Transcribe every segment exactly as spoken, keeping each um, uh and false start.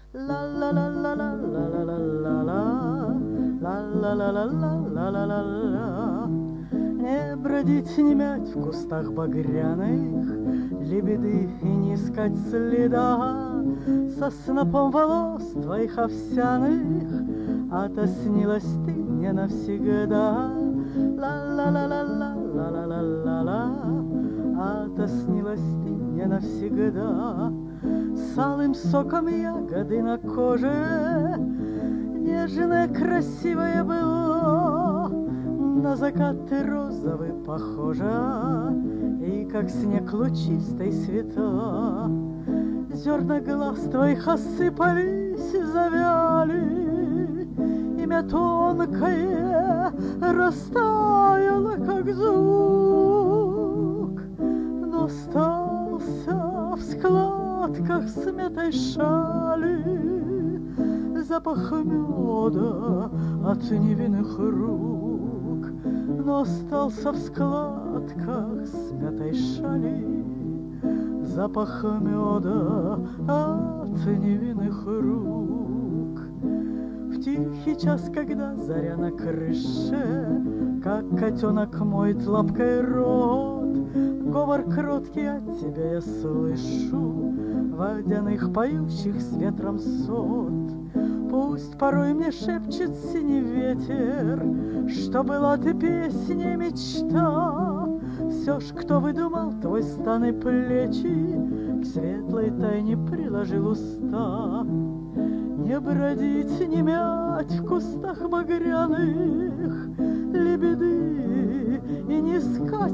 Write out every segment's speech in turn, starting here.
La la la la la la la la la la la la la la la la ла. Не бродить, не мять в кустах багряных, лебеды и не искать следа. Со снопом волос твоих овсяных отоснилась ты мне навсегда. Ла-ла-ла-ла-ла-ла-ла-ла-ла-ла, отоснилась ты мне навсегда. С алым соком ягоды на коже, нежное, красивое было, на закат ты розовый похожа, и как снег лучистой света. Зерна глаз твоих осыпались, завяли, имя тонкое растаяло, как звук, но остался в складках смятой шали запах меда от невинных рук, но остался в складках смятой шали запах меда от невинных рук. В тихий час, когда заря на крыше, как котенок моет лапкой рот, говор кроткий от тебя я слышу, водяных поющих с ветром сот. Пусть порой мне шепчет синий ветер, что была ты песней мечта. Все ж, кто выдумал твой стан и плечи, к светлой тайне приложил уста. Не бродить, не мять в кустах багряных лебеды и не искать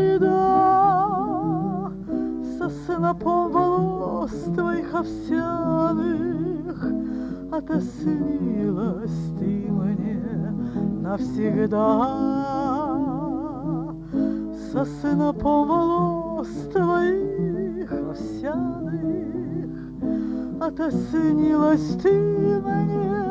следа. Со снопом волос твоих овсяных отоснилась ты мне навсегда. Со снопом волос твоих овсяных отоснилась ты мне